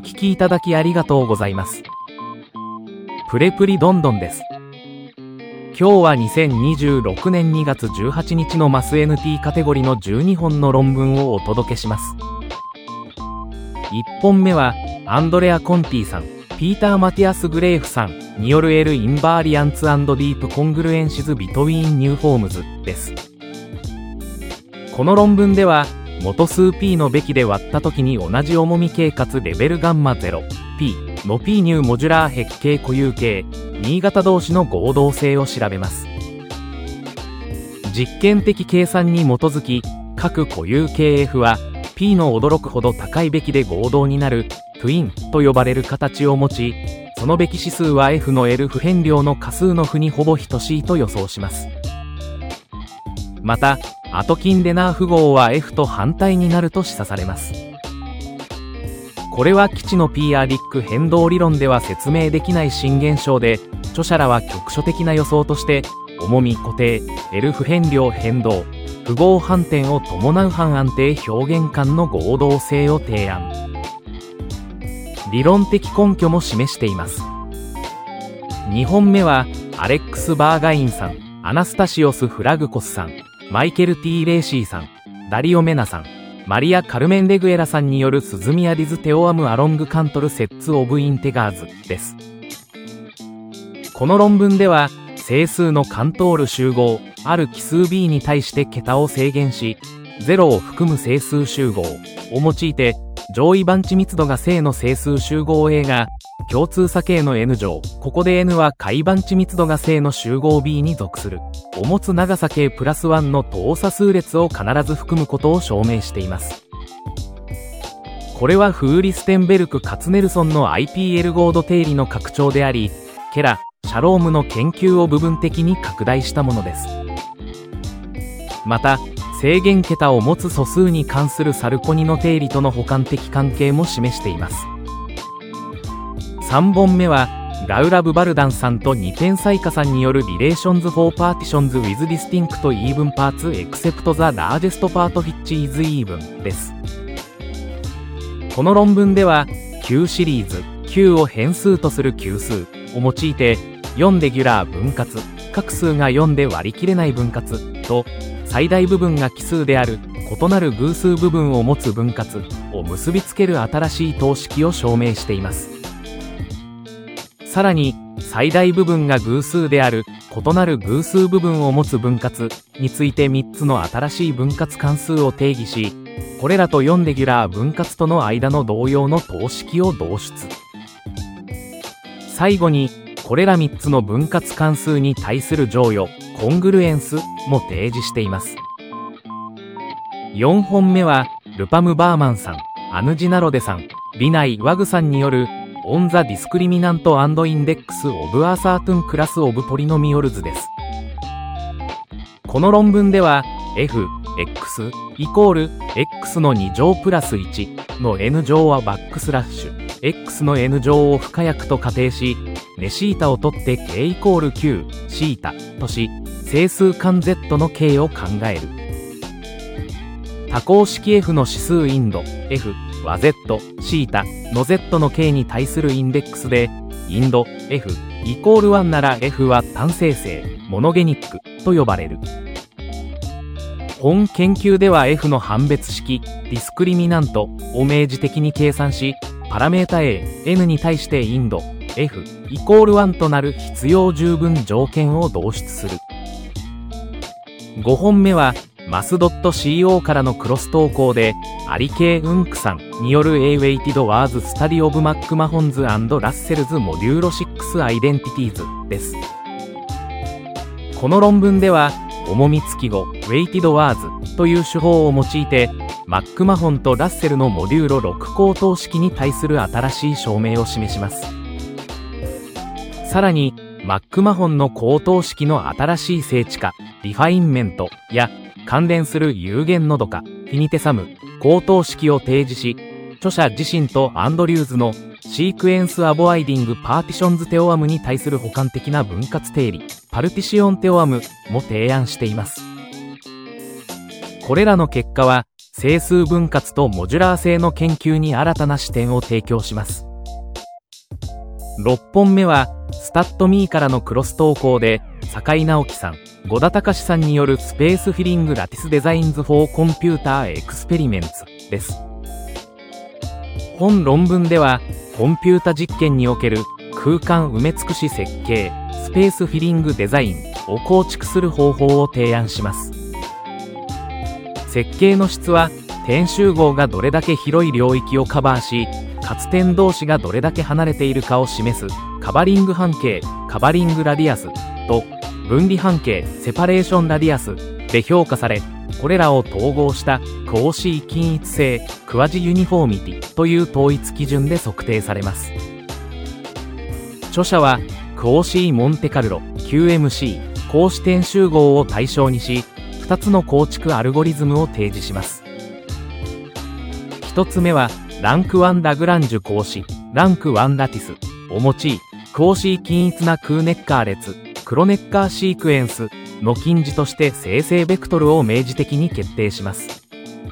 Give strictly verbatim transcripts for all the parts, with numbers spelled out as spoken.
聞きいただきありがとうございます。プレプリどんどんです。今日はにせんにじゅうろくねんにがつじゅうはちにちのマス エヌティー カテゴリのじゅうにほんの論文をお届けします。いっぽんめはアンドレア・コンティさん、ピーター・マティアス・グレーフさんによる L インバーリアンツ&ディープ・コングルエンシズ・ビトウィーン・ニューフォームズです。この論文では元数 P のべきで割った時に同じ重み系かつレベルガンマ ゼロピー の P ニューモジュラー壁系固有系新潟同士の合同性を調べます。実験的計算に基づき各固有系 F は P の驚くほど高いべきで合同になるトゥインと呼ばれる形を持ち、そのべき指数は F の L 不変量の仮数の負にほぼ等しいと予想します。またアトキンデナー符号は F と反対になると示唆されます。これは基地のピアディック変動理論では説明できない新現象で、著者らは局所的な予想として重み固定 L 不変量変動符号反転を伴う半安定表現間の合同性を提案。理論的根拠も示しています。にほんめはアレックス・バーガインさん、アナスタシオス・フラグコスさん、マイケル・ティー・レーシーさん、ダリオ・メナさん、マリア・カルメン・レグエラさんによるスズミアディズ・テオアム・アロング・カントル・セッツ・オブ・インテガーズです。この論文では整数のカントール集合ある奇数 B に対して桁を制限しゼロを含む整数集合を用いて上位番地密度が正の整数集合 A が共通差 K の N 乗、ここで N は下位番地密度が正の集合 B に属するを持つ長さ K プラスいちの等差数列を必ず含むことを証明しています。これはフーリステンベルク・カツネルソンの アイピーエル 合度定理の拡張であり、ケラ・シャロームの研究を部分的に拡大したものです。また正弦桁を持つ素数に関するサルコニの定理との補完的関係も示しています。さんぼんめはラウラ・ブバルダンさんとニペンサイカさんによる Relations for Partitions with Distinct Even Parts Except the Largest Part Which is Even です。この論文では Q シリーズ Q を変数とする級数を用いてよんレギュラー分割各数がよんで割り切れない分割と最大部分が奇数である異なる偶数部分を持つ分割を結びつける新しい等式を証明しています。さらに最大部分が偶数である異なる偶数部分を持つ分割についてみっつの新しい分割関数を定義し、これらとよんレギュラー分割との間の同様の等式を導出。最後にこれらみっつの分割関数に対する乗与コングルエンスも提示しています。よんほんめはルパム・バーマンさん、アヌジナロデさん、ビナイ・ワグさんによる On the Discriminant and Index of a Certain Class of Polynomials です。この論文では f(x) イコール x のに乗プラスいちの n 乗はバックスラッシュ x の n 乗を不可逆と仮定し、ネシータを取って k イコール Q シータとし、整数間 Z の K を考える。多項式 F の指数インド F は Z シータの Z の K に対するインデックスで、インド F イコールいちなら F は単生成モノゲニックと呼ばれる。本研究では F の判別式ディスクリミナントを明示的に計算し、パラメータ A、N に対してインド F イコールいちとなる必要十分条件を導出する。ごほんめはマス .co からのクロス投稿でアリケー・ウンクさんによる A-Weighted Words Study of McMahon's and Russell's Modulo シックス Identities です。この論文では重み付き語 Weighted Words という手法を用いてマックマホンとラッセルのモデューロろく項等式に対する新しい証明を示します。さらにマックマホンの項等式の新しい整地化リファインメントや関連する有限ノド化フィニテサム項等式を提示し、著者自身とアンドリューズのシークエンスアボアイディングパーティションズテオアムに対する補完的な分割定理パルティシオンテオアムも提案しています。これらの結果は整数分割とモジュラー性の研究に新たな視点を提供します。ろっぽんめは、スタットミーからのクロス投稿で、坂井直樹さん、五田隆さんによるスペースフィリングラティスデザインズフォーコンピューターエクスペリメンツです。本論文では、コンピュータ実験における空間埋め尽くし設計、スペースフィリングデザインを構築する方法を提案します。設計の質は、点集合がどれだけ広い領域をカバーし、かつ点同士がどれだけ離れているかを示すカバリング半径、カバリングラディアスと分離半径、セパレーションラディアスで評価され、これらを統合したクオシー均一性、クワジユニフォーミティという統一基準で測定されます。著者はクオシーモンテカルロ キューエムシー 光子点集合を対象にし、ふたつの構築アルゴリズムを提示します。ひとつめはランクワンラグランジュ光子、ランクワンラティスを用い、クオシー均一なクーネッカー列、クロネッカーシークエンスの近似として生成ベクトルを明示的に決定します。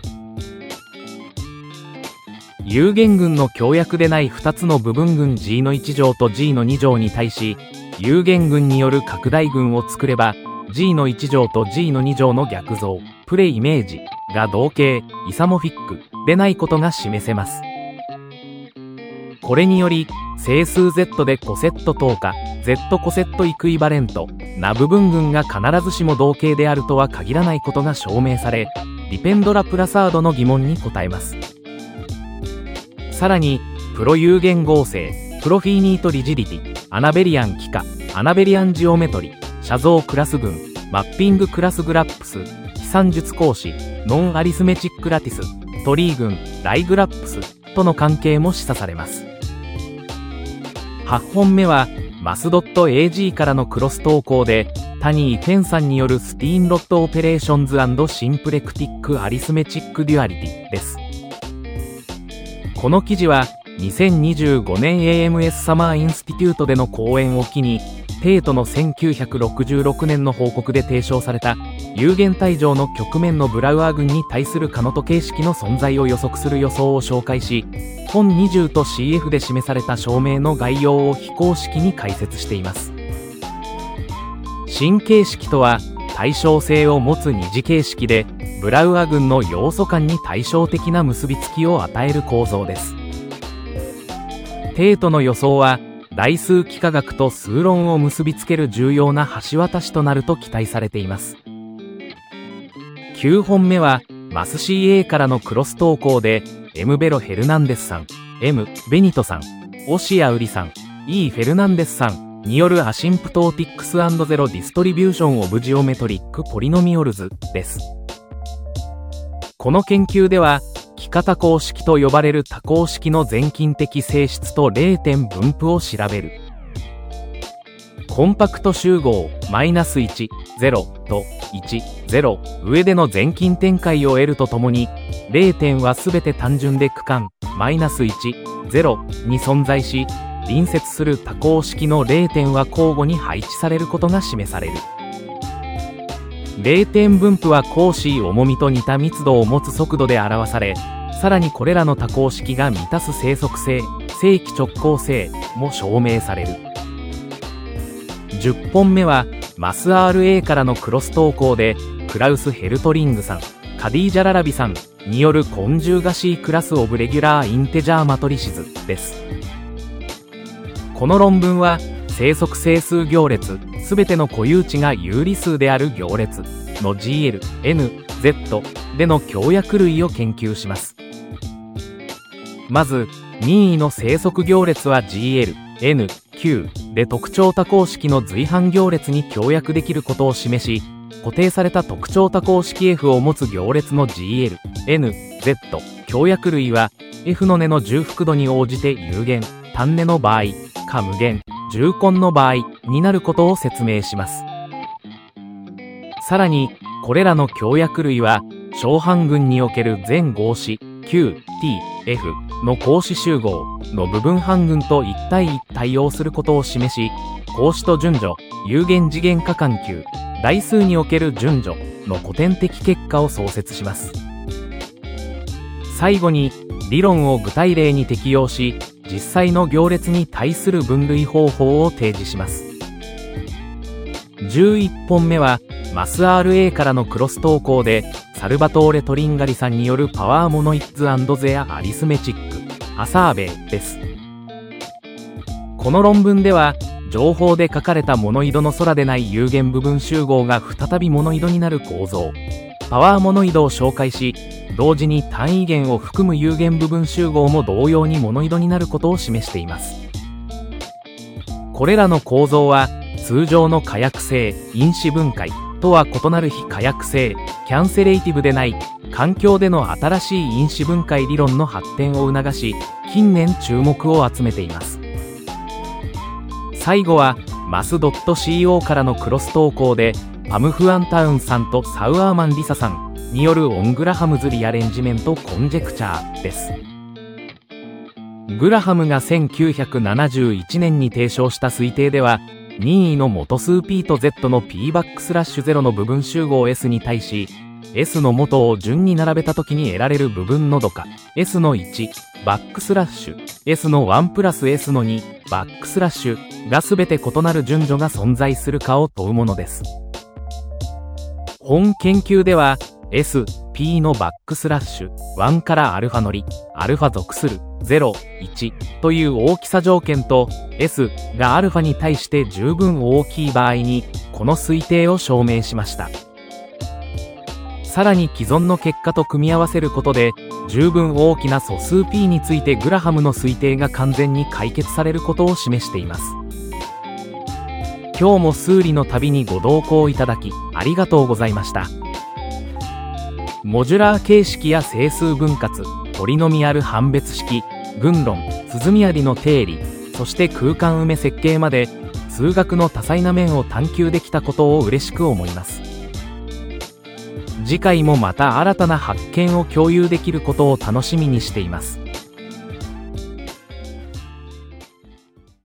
有限群の強約でないふたつの部分群 ジーのいち乗と ジーのに乗に対し、有限群による拡大群を作れば、ジーのいち乗と ジーのに乗の逆像、プレイメージが同型、イサモフィックでないことが示せます。これにより、整数 Z でコセット等価、Z コセットイクイバレントな部分群が必ずしも同型であるとは限らないことが証明され、ディペンドラプラサードの疑問に答えます。さらに、プロ有限合成、プロフィーニートリジディティ、アナベリアン幾何、アナベリアンジオメトリ、写像クラス群、マッピングクラスグラップス、飛散術格子、ノンアリスメチックラティス、トリー群、ライグラップスとの関係も示唆されます。はちほんめは、マスドット エージー からのクロス投稿で、タニー・フェンさんによるスティーンロットオペレーションズ&シンプレクティック・アリスメチック・デュアリティです。この記事は、にせんにじゅうごねん エーエムエス サマーインスティテュートでの講演を機に、テートのせんきゅうひゃくろくじゅうろくねんの報告で提唱された有限体上の曲面のブラウアー群に対するカノト形式の存在を予測する予想を紹介し、本にじゅうと シーエフ で示された証明の概要を非公式に解説しています。新形式とは対称性を持つ二次形式で、ブラウアー群の要素間に対照的な結びつきを与える構造です。テートの予想は代数幾何学と数論を結びつける重要な橋渡しとなると期待されています。きゅうほんめはマス シーエー からのクロス投稿で M ベロヘルナンデスさん、M ベニトさん、オシアウリさん、E フェルナンデスさんによるアシンプトーティックス&ゼロディストリビューションオブジオメトリックポリノミオルズです。この研究では幾何多項式と呼ばれる多項式の全近的性質とれい点分布を調べる。コンパクト集合マイナスいち、ゼロといち、ゼロ上での全近展開を得るとともに、れい点はすべて単純で区間マイナスいち、ゼロに存在し、隣接する多項式のれい点は交互に配置されることが示される。れい点分布は格子重みと似た密度を持つ速度で表され、さらにこれらの多項式が満たす正則性、正規直行性も証明される。じゅっぽんめはマス アールエー からのクロス投稿で、クラウス・ヘルトリングさん、カディージャ・ララビさんによるコンジューガシークラス・オブ・レギュラー・インテジャー・マトリシズです。この論文は正則整数行列すべての固有値が有理数である行列の ジーエル、エヌ、ゼット での強約類を研究します。まず任意の正則行列は ジーエル、エヌ、キュー で特徴多項式の随伴行列に強約できることを示し、固定された特徴多項式 F を持つ行列の ジーエル、エヌ、ゼット 強約類は F の根の重複度に応じて有限、単根の場合か無限、重根の場合になることを説明します。さらにこれらの強約類は小半群における全合子 キュー、ティー、エフ の格子集合の部分半群といち対いち対応することを示し、格子と順序、有限次元可関係、代数における順序の古典的結果を創設します。 最後に、理論を具体例に適用し、実際の行列に対する分類方法を提示します。じゅういっぽんめは、マス アールエー からのクロス投稿で、サルバトーレ・トリンガリさんによるパワーモノイッズ&ゼア・アリスメチック、アサーベイです。この論文では、情報で書かれたモノイドの空でない有限部分集合が再びモノイドになる構造、パワーモノイドを紹介し、同時に単位元を含む有限部分集合も同様にモノイドになることを示しています。これらの構造は、通常の可薬性、因子分解とは異なる非可薬性、キャンセレイティブでない、環境での新しい因子分解理論の発展を促し、近年注目を集めています。最後は、マス .co からのクロス投稿で、パムフアンタウンさんとサウアーマン・リサさんによるオングラハムズ・リアレンジメント・コンジェクチャーです。グラハムがせんきゅうひゃくななじゅういちねんに提唱した推定では、任意の元数 P と Z の P バックスラッシュゼロの部分集合 S に対し、S の元を順に並べた時に得られる部分の度か エスのいち バックスラッシュ エスのいちプラス エスのに バックスラッシュがすべて異なる順序が存在するかを問うものです。本研究では S、P のバックスラッシュいちからアルファ乗り、アルファ属するゼロ、いちという大きさ条件と S がアルファに対して十分大きい場合にこの推定を証明しました。さらに既存の結果と組み合わせることで十分大きな素数 P についてグラハムの推定が完全に解決されることを示しています。今日も数理の旅にご同行いただきありがとうございました。モジュラー形式や整数分割、ポリノミアル判別式、群論、鈴宮里の定理、そして空間埋め設計まで数学の多彩な面を探求できたことを嬉しく思います。次回もまた新たな発見を共有できることを楽しみにしています。